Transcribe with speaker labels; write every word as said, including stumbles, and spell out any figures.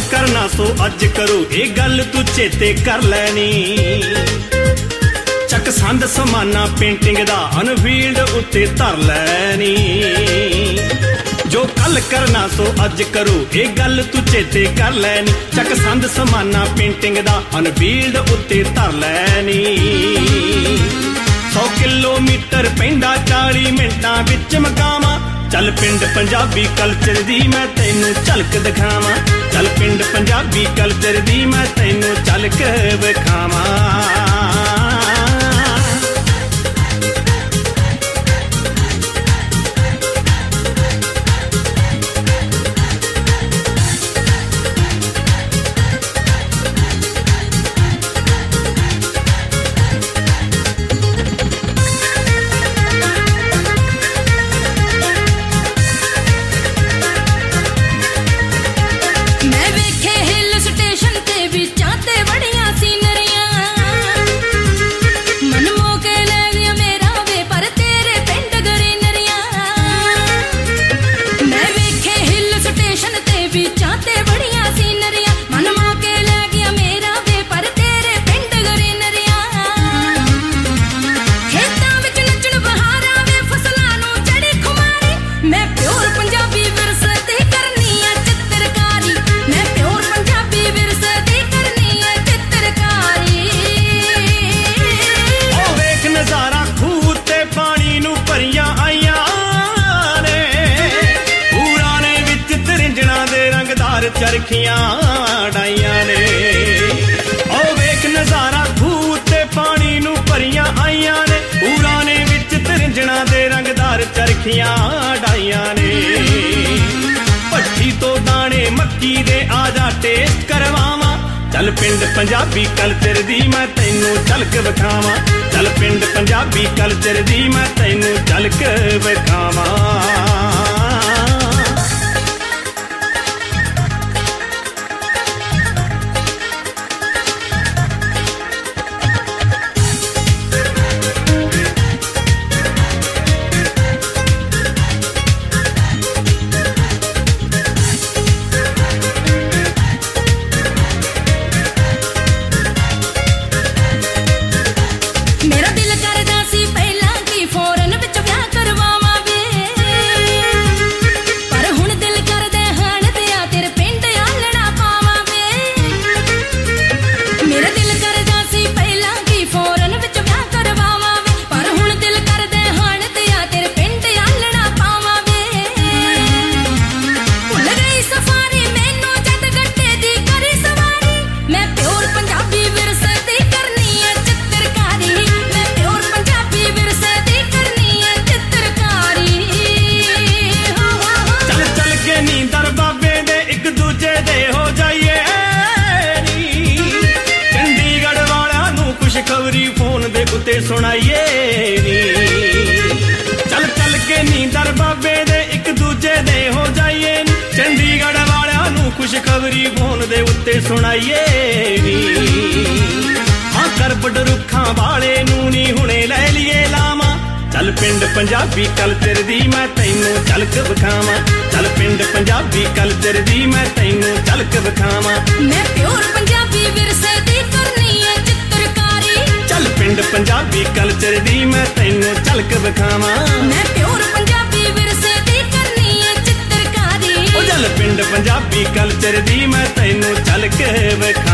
Speaker 1: करना सो अज करो ये गल तू चेते कर लैनी। चक संद समाना पेंटिंग दा अनफील्ड उत्ते धर लैनी। जो कल करना सो अज करो ये गल तू चेते कर लैनी। चक संद समाना पेंटिंग दा अनफील्ड उत्ते धर लैनी। सौ किलोमीटर पैंदा चाली मिंटां विच मकावां। चल पिंड पंजाबी कल्चर दी मैं तैनू झलक दिखावां। चल पिंड पंजाबी कल्चर दी मैं तैनू झलक विखावां। चरखियां डाइयां ने ओ वेख नजारा खूह ते पानी नू भरियां आईयां ने। ऊराने विच तरिंजणा दे रंगदार चरखियां डाइयां ने। भट्ठी तो दाने मक्की दे आजा टेस्ट करवावां। चल पिंड पंजाबी कल्चर दी मैं तैनू झलक विखावां। चल पिंड पंजाबी कल्चर दी मैं तैनू झलक विखावां। सुनाइए नी चल चल के नींदर बाबे दे एक दूजे दे हो जाइए नी। चंडीगढ़ वालियां नू खुशखबरी फोन दे उत्ते सुनाइए नी। हाँ करबड़ रुखां वाले नू नी हुणे लै लिये लावां। चल पिंड पंजाबी कल्चर दी मैं तैनू झलक विखावां। चल पिंड पंजाबी कल्चर दी मैं तैनू झलक विखावां।
Speaker 2: मैं प्योर पंजाबी विरसे दी करनी है चित्रकारी।
Speaker 1: चल पिंड पंजाबी कल्चर दी मैं तैनू झलक विखावां।
Speaker 2: मैं प्योर पंजाबी विरसे दी करनी है चित्रकारी।
Speaker 1: ओ चल पिंड पंजाबी कल्चर दी मैं तैनू झलक विखावां।